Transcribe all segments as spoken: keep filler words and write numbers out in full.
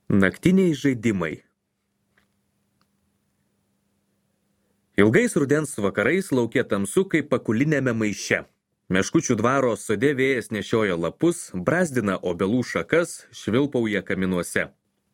Naktiniai žaidimai. Ilgais rudens vakarais lauke tamsu kaip pakulinėme maiše. Meškučių dvaro sode vėjas nešioja lapus, brazdina obelų šakas, švilpauja kaminuose.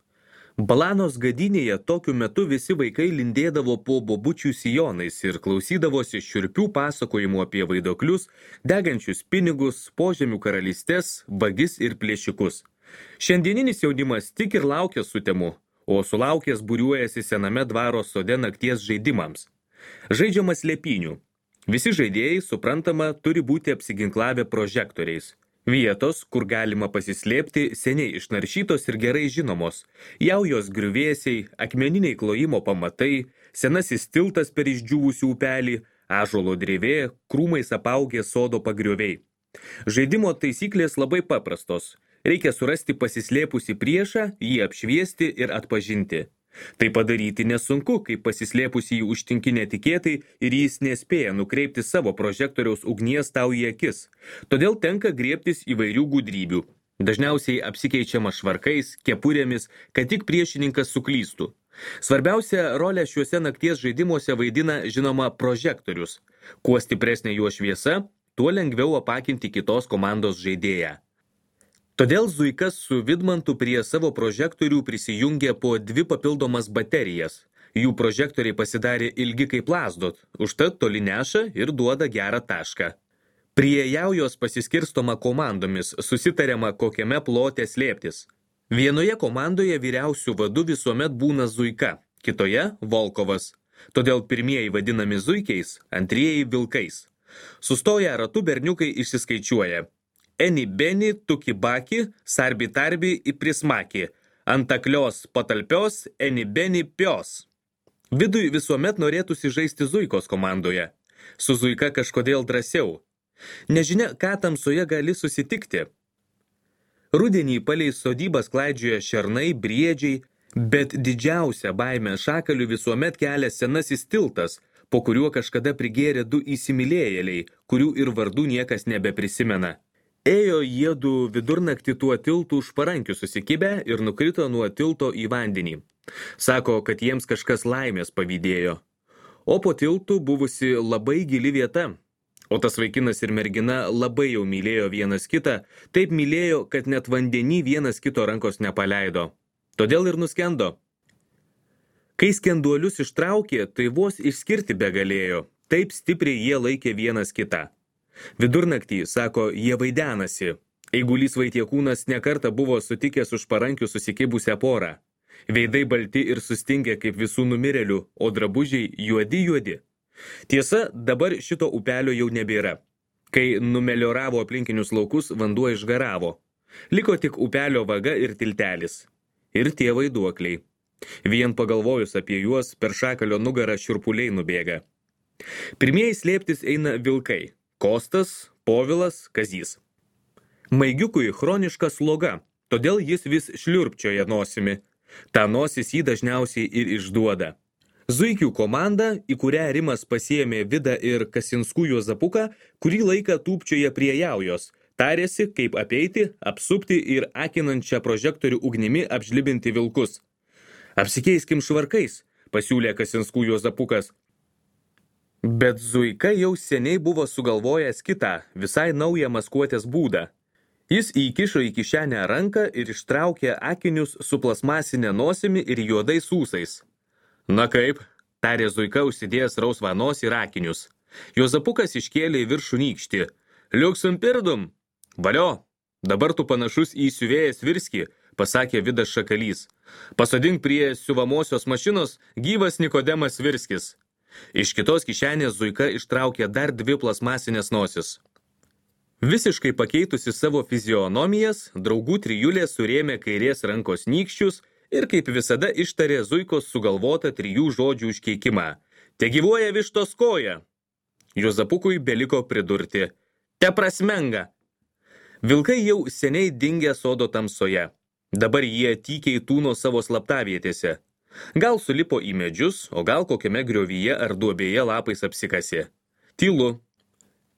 Balanos gadynėje tokiu metu visi vaikai lindėdavo po bobučių sijonais ir klausydavosi šiurpių pasakojimų apie vaidoklius, degančius pinigus, požemių karalystes, vagis ir plėšikus. Šiandieninis jaunimas tik ir laukia sutemų, o sulaukęs būriuojasi sename dvaro sode nakties žaidimams. Žaidžiamas slėpynių. Visi žaidėjai, suprantama, turi būti apsiginklavę prožektoriais. Vietos, kur galima pasislėpti, seniai išnaršytos ir gerai žinomos. Jaujos griuvėsiai, akmeniniai klojimo pamatai, senasis tiltas per išdžiūvusių upelį, ąžuolo drevė, krūmais apaugę sodo pagrioviai. Žaidimo taisyklės labai paprastos. Reikia surasti pasislėpusį priešą, jį apšviesti ir atpažinti. Tai padaryti nesunku, kai pasislėpusį jį užtinki netikėtai ir jis nespėja nukreipti savo prožektoriaus ugnies tau į akis. Todėl tenka griebtis įvairių gudrybių. Dažniausiai apsikeičiama švarkais, kepurėmis, kad tik priešininkas suklystų. Svarbiausia rolė šiuose nakties žaidimuose vaidina, žinoma, prožektorius. Kuo stipresnė jo šviesa, tuo lengviau apakinti kitos komandos žaidėją. Todėl Zuikas su Vidmantu prie savo prožektorių prisijungė po dvi papildomas baterijas. Jų prožektoriai pasidarė ilgi kaip lazdot, užtat toli neša ir duoda gerą tašką. Prie jaujos pasiskirstoma komandomis, susitariama kokiame plote slėptis. Vienoje komandoje vyriausių vadų visuomet būna Zuika, kitoje Volkovas. Todėl pirmieji vadinami Zuikiais, antrieji vilkais. Sustoję ratu berniukai išsiskaičiuoja. Eni beni, tuki baki, sarbi tarbi į prismaki, antaklios patalpios, eni beni pios. Vidui visuomet norėtųsi žaisti Zuikos komandoje. Su Zuika kažkodėl drąsiau. Nežinia, ką tamsoje gali susitikti. Rudenį palei sodybas klaidžioja šernai, briedžiai, bet didžiausia baimė šakalių visuomet kelia senasis tiltas, po kuriuo kažkada prigėrė du įsimylėjėliai, kurių ir vardų niekas nebeprisimena. Ėjo jiedu vidurnaktį tuo tiltų už parankių susikibę ir nukrito nuo tilto į vandenį. Sako, kad jiems kažkas laimės pavydėjo. O po tiltų buvusi labai gili vieta. O tas vaikinas ir mergina labai jau mylėjo vienas kitą, taip mylėjo, kad net vandenį vienas kito rankos nepaleido. Todėl ir nuskendo. Kai skenduolius ištraukė, tai vos išskirti begalėjo. Taip stipriai jie laikė vienas kitą. Vidurnaktį, sako, jie vaidenasi. Eigulys Vaitiekūnas nekartą buvo sutikęs už parankių susikibusią porą. Veidai balti ir sustingę kaip visų numirėlių, o drabužiai juodi juodi. Tiesa, dabar šito upelio jau nebėra. Kai numelioravo aplinkinius laukus, vanduo išgaravo. Liko tik upelio vaga ir tiltelis. Ir tie vaiduokliai. Vien pagalvojus apie juos, per šakalio nugarą šiurpuliai nubėga. Pirmieji slėptis eina vilkai. Kostas, Povilas, Kazys. Maigiukui chroniška sloga, todėl jis vis šliurpčioja nosimi. Ta nosis jį dažniausiai ir išduoda. Zuikių komanda, į kurią Rimas pasiėmė Vidą ir Kasinskų Juozapuką, kurį laiką tūpčioja prie jaujos, tarėsi, kaip apeiti, apsupti ir akinančią prožektorių ugnimi apžlibinti vilkus. Apsikeiskim švarkais, pasiūlė Kasinskų Juozapukas. Bet Zuika jau seniai buvo sugalvojęs kitą, visai naują maskuotės būdą. Jis įkišo į kišenę ranką ir ištraukė akinius su plasmasinė nosimi ir juodais ūsais. Na kaip, tarė Zuika užsidėjęs rausvą nosį ir akinius. Juozapukas iškėlė į viršų nykštį. Liuksum pirdum. Valio, dabar tu panašus į siuvėjas Virskį, pasakė Vidas Šakalys. Pasodink prie siuvamosios mašinos gyvas Nikodemas Virskis. Iš kitos kišenės Zuika ištraukė dar dvi plasmasinės nosis. Visiškai pakeitusi savo fizionomijas, draugų trijulė surėmė kairės rankos nykščius ir kaip visada ištarė Zuikos sugalvotą trijų žodžių užkeikimą. Te gyvuoja vištos koja. Juozapukui beliko pridurti. Te prasmenga. Vilkai jau seniai dingę sodo tamsoje. Dabar jie tykiai tūno savo slaptavietėse. Gal sulipo į medžius, o gal kokiame griovyje ar duobėje lapais apsikasė. Tylu.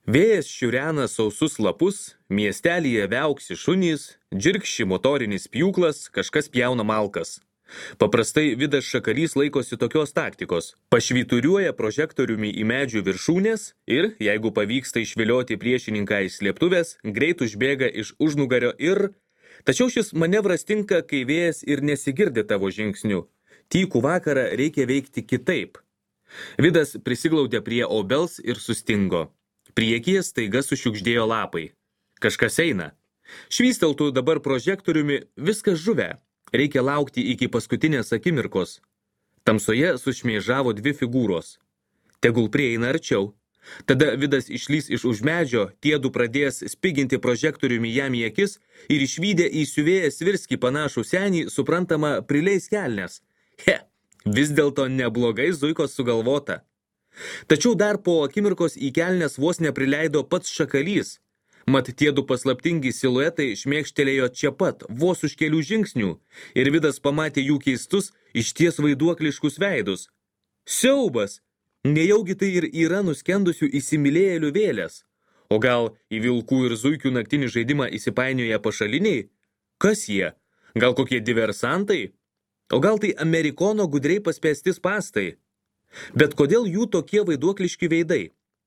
Vėjas šiurena sausus lapus, miestelyje viauksi šunys, džirkši motorinis pjūklas, kažkas pjauna malkas. Paprastai Vidas Šakalys laikosi tokios taktikos. Pašvyturiuoja prožektoriumi į medžių viršūnės ir, jeigu pavyksta išvilioti priešininką iš slėptuvės, greit užbėga iš užnugario ir... Tačiau šis manevras tinka, kai vėjas ir nesigirdi tavo žingsnių. Tykų vakarą reikia veikti kitaip. Vidas prisiglaudė prie obels ir sustingo. Priekyje staiga sušiukšdėjo lapai. Kažkas eina. Švysteltų dabar prožektoriumi, viskas žuvę. Reikia laukti iki paskutinės akimirkos. Tamsoje sušmėžavo dvi figūros. Tegul prieina arčiau. Tada Vidas išlys iš už medžio, tiedu pradės spiginti prožektoriumi jam į akis ir išvydę į siuvėją Svirskį panašų senį, suprantama, prileis kelnes. He, vis dėlto neblogai Zuikos sugalvota. Tačiau dar po akimirkos į kelnes vos neprileido pats Šakalys. Mat tie du paslaptingi siluetai šmėkštelėjo čia pat, vos už kelių žingsnių, ir Vidas pamatė jų keistus, išties vaiduokliškus veidus. Siaubas! Nejaugi tai ir yra nuskendusių įsimylėjėlių vėlės? O gal į vilkų ir zuikių naktinį žaidimą įsipainioja pašaliniai? Kas jie? Gal kokie diversantai? O gal tai Amerikono gudriai paspęsti spąstai? Bet kodėl jų tokie vaiduokliški veidai?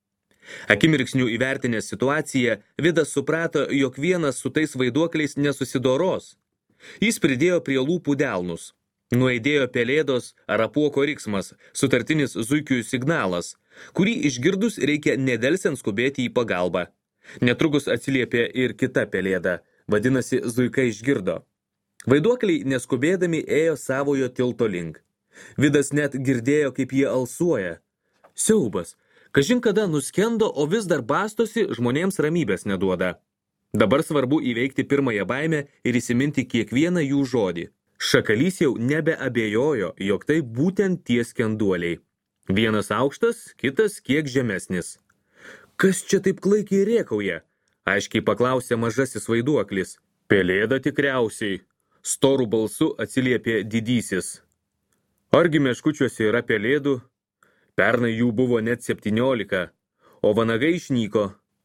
Akimirksnių įvertinęs situaciją, Vidas suprato, jog vienas su tais vaiduokliais nesusidoros. Jis pridėjo prie lūpų delnus. Nuaidėjo pelėdos ar apuoko riksmas, sutartinis zuikių signalas, kurį išgirdus reikia nedelsiant skubėti į pagalbą. Netrukus atsiliepė ir kita pelėda, vadinasi, zuika išgirdo. Vaiduokliai neskubėdami ėjo savojo tilto link. Vidas net girdėjo, kaip jie alsuoja. Siaubas! Kažin kada nuskendo, o vis dar bastosi, žmonėms ramybės neduoda. Dabar svarbu įveikti pirmąją baimę ir įsiminti kiekvieną jų žodį. Šakalys jau nebeabejojo, jog tai būtent tie skenduoliai. Vienas aukštas, kitas kiek žemesnis. Kas čia taip klaikiai rėkauja? Aiškiai paklausė mažasis vaiduoklis. Pelėda tikriausiai. Storų balsu atsiliepė didysis. Argi meškučiuose yra pelėdų? Pernai jų buvo net septyniolika, o vanagai išnyko.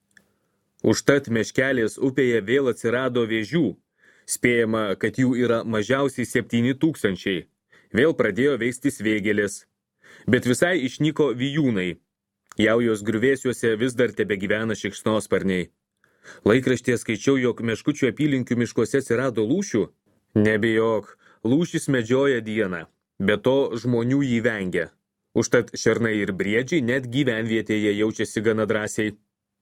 Užtat meškelės upėje vėl atsirado vėžių. Spėjama, kad jų yra mažiausiai septyni tūkstančiai. Vėl pradėjo veistis vėgėlės. Bet visai išnyko vijūnai. Jaujos griuvėsiuose vis dar tebegyvena šikšnosparniai. Laikraštyje skaičiau, jog meškučių apylinkių miškuose atsirado lūšių. Nebijok, lūšis medžioja dieną, be to žmonių jį vengia. Užtat šernai ir briedžiai net gyvenvietėje jaučiasi gana drąsiai.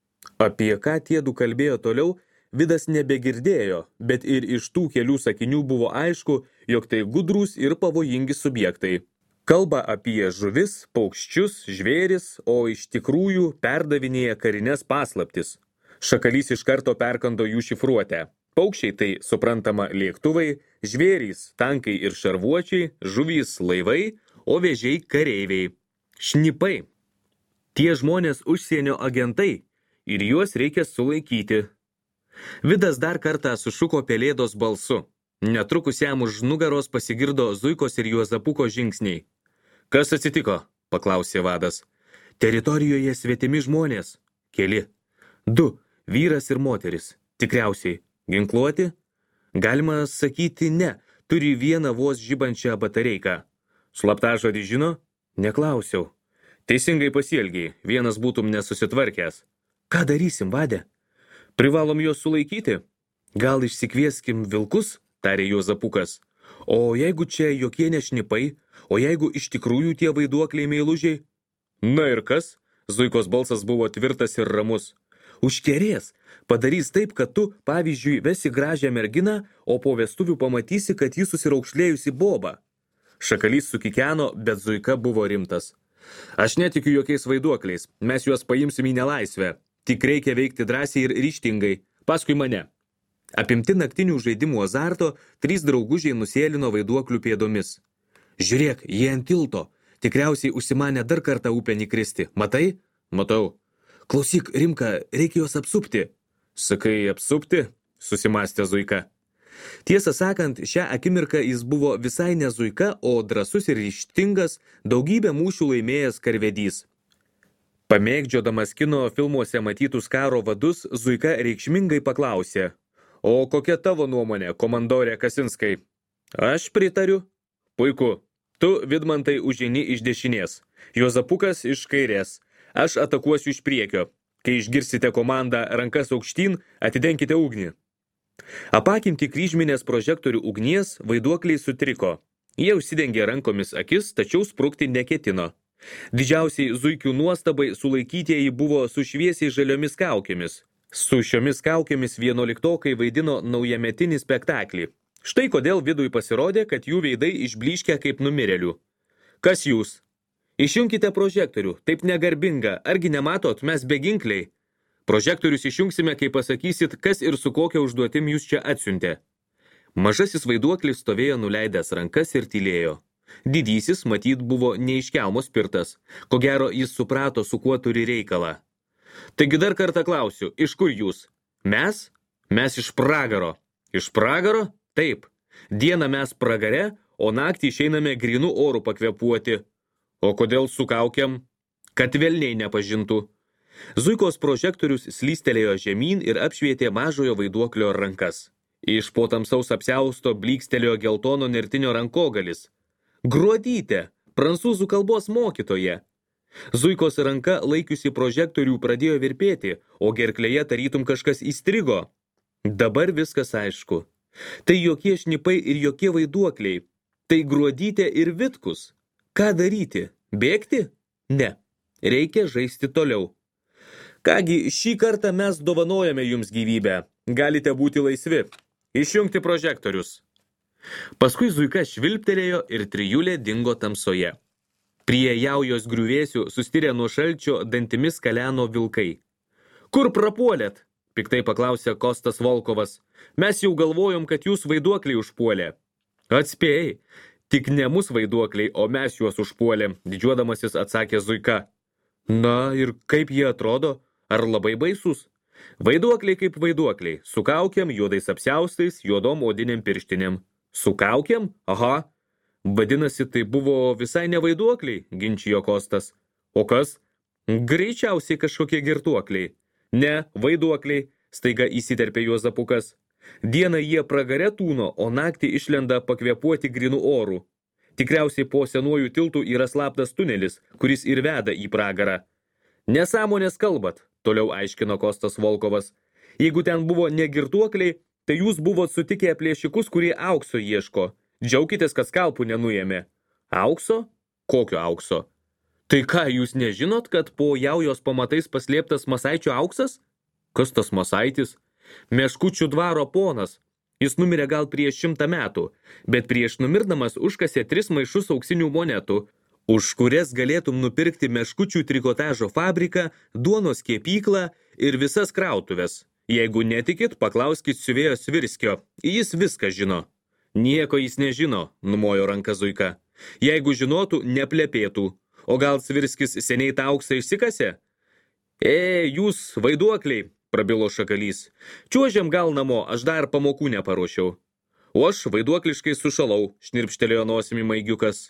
Apie ką tiedu kalbėjo toliau, Vidas nebegirdėjo, bet ir iš tų kelių sakinių buvo aišku, jog tai gudrūs ir pavojingi subjektai. Kalba apie žuvis, paukščius, žvėris, o iš tikrųjų perdavinėja karines paslaptis. Šakalys iš karto perkando jų šifruotę. Paukščiai tai, suprantama, lėktuvai, žvėrys, tankai ir šarvuočiai, žuvys, laivai, o vėžiai kareiviai. Šnipai. Tie žmonės užsienio agentai ir juos reikia sulaikyti. Vidas dar kartą sušuko pelėdos balsu. Netrukus jam už nugaros pasigirdo Zuikos ir Juozapuko žingsniai. Kas atsitiko? Paklausė vadas. Teritorijoje svetimi žmonės. Keli. Du. Vyras ir moteris. Tikriausiai. Ginkluoti? Galima sakyti ne. Turi vieną vos žibančią batareiką. Slaptažodį žino? Neklausiau. Teisingai pasielgiai, vienas būtum nesusitvarkęs. Ką darysim, vade? Privalom juos sulaikyti. Gal išsikvieskim vilkus, tarė Juozapukas. O jeigu čia jokie ne šnipai, o jeigu iš tikrųjų tie vaiduokliai meilužiai? Na ir kas? Zuikos balsas buvo tvirtas ir ramus. Užkerės, padarys taip, kad tu, pavyzdžiui, vesi gražią merginą, o po vestuvių pamatysi, kad jis susiraukšlėjusi bobą. Šakalys sukikeno, bet Zuika buvo rimtas. Aš netikiu jokiais vaiduokliais, mes juos paimsim į nelaisvę. Tik reikia veikti drąsiai ir ryžtingai. Paskui mane. Apimti naktinių žaidimų azarto, trys draugužiai nusėlino vaiduoklių pėdomis. Žiūrėk, jie ant tilto. Tikriausiai užsimanė dar kartą upėn įkristi. Matai? Matau. Klausyk, Rimka, reikia juos apsupti. Sakai, apsupti? Susimastė Zuika. Tiesą sakant, šią akimirką jis buvo visai ne Zuika, o drąsus ir ryžtingas, daugybę mūšių laimėjęs karvedys. Pamėgdžiodamas kino filmuose matytus karo vadus, Zuika reikšmingai paklausė: O kokia tavo nuomonė, komandorė Kasinskai? Aš pritariu. Puiku. Tu, Vidmantai, užeini iš dešinės. Juozapukas iš kairės. Aš atakuosiu iš priekio. Kai išgirsite komandą rankas aukštyn, atidenkite ugnį. Apakinti kryžminės prožektorių ugnies, vaiduokliai sutriko. Jie užsidengė rankomis akis, tačiau sprukti neketino. Didžiausiai Zuikių nuostabai sulaikytieji buvo su šviesiai žaliomis kaukėmis. Su šiomis kaukėmis vienuoliktokai vaidino naujametinį spektaklį. Štai kodėl Vidui pasirodė, kad jų veidai išblyškia kaip numirėlių. Kas jūs? Išjunkite prožektorių, taip negarbinga, argi nematot, mes beginkliai. Prožektorius išjungsime, kai pasakysit, kas ir su kokia užduotim jūs čia atsiuntė. Mažasis vaiduoklis stovėjo nuleidęs rankas ir tylėjo. Didysis, matyt, buvo neiškelmo spirtas. Ko gero, jis suprato, su kuo turi reikalą. Taigi dar kartą klausiu, iš kur jūs? Mes? Mes iš pragaro. Iš pragaro? Taip. Dieną mes pragare, o naktį išeiname grynų orų pakvepuoti. O kodėl su kaukiam? Kad velniai nepažintų. Zuikos prožektorius slystelėjo žemyn ir apšvietė mažojo vaiduoklio rankas. Iš po tamsaus apsiausto blykstelėjo geltono nertinio rankogalis. Gruodytė, prancūzų kalbos mokytoja. Zuikos ranka laikiusi prožektorių pradėjo virpėti, o gerklėje tarytum kažkas įstrigo. Dabar viskas aišku. Tai jokie šnipai ir jokie vaiduokliai. Tai Gruodytė ir Vitkus. Ką daryti? Bėgti? Ne. Reikia žaisti toliau. Kągi, šį kartą mes dovanojame jums gyvybę. Galite būti laisvi. Išjungti prožektorius. Paskui Zuika švilptelėjo ir trijulė dingo tamsoje. Prie jaujos griuvėsių sustirę nuo šalčio dantimis kaleno vilkai. Kur prapuolėt? Piktai paklausė Kostas Volkovas. Mes jau galvojom, kad jūs vaiduokliai užpuolė. Atspėjai. Tik ne mus vaiduokliai, o mes juos užpuolėm, didžiuodamasis atsakė Zuika. Na ir kaip jie atrodo? Ar labai baisus? Vaiduokliai kaip vaiduokliai, su kaukiam, juodais apsiaustais, juodom odinėm pirštinėm. Su kaukiam? Aha. Vadinasi, tai buvo visai ne vaiduokliai, ginčijo Kostas. O kas? Greičiausiai kažkokie girtuokliai. Ne, vaiduokliai, staiga įsiterpė Juozapukas. Dieną jie pragare tūno, o naktį išlenda pakvepuoti grinų orų. Tikriausiai po senuoju tiltų yra slaptas tunelis, kuris ir veda į pragarą. Nesąmonės kalbat, toliau aiškino Kostas Volkovas. Jeigu ten buvo negirtuokliai, tai jūs buvot sutikę plėšikus, kurie aukso ieško. Džiaukitės, kad skalpų nenuėmė. Aukso? Kokio aukso? Tai ką, jūs nežinot, kad po jaujos pamatais paslėptas Masaičio auksas? Kas tas Masaitis? Meškučių dvaro ponas. Jis numirė gal prieš šimtą metų, bet prieš numirdamas užkasė tris maišus auksinių monetų, už kurias galėtum nupirkti meškučių trikotažo fabriką, duonos kepyklą ir visas krautuvės. Jeigu netikit, paklauskit siuvėjo Svirskio. Jis viską žino. Nieko jis nežino, numojo ranka Zuika. Jeigu žinotų, neplepėtų. O gal Svirskis seniai tą auksą išsikasė? E, jūs, vaiduokliai, prabilo Šakalys. Čiuožiam gal namo, aš dar pamokų neparuošiau. O aš vaiduokliškai sušalau, šnirpštelėjo nosimi Maigiukas.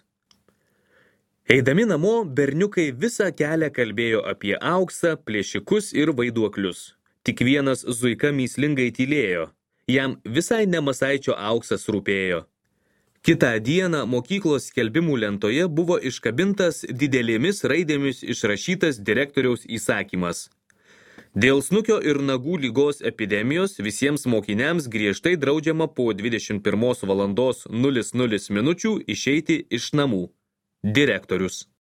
Eidami namo, berniukai visą kelią kalbėjo apie auksą, plėšikus ir vaiduoklius. Tik vienas Zuika mįslingai tylėjo. Jam visai ne Masaičio auksas rūpėjo. Kitą dieną mokyklos skelbimų lentoje buvo iškabintas didelėmis raidėmis išrašytas direktoriaus įsakymas. Dėl snukio ir nagų lygos epidemijos visiems mokiniams griežtai draudžiama po dvidešimt pirmos valandos nulis nulis minučių išeiti iš namų. Direktorius.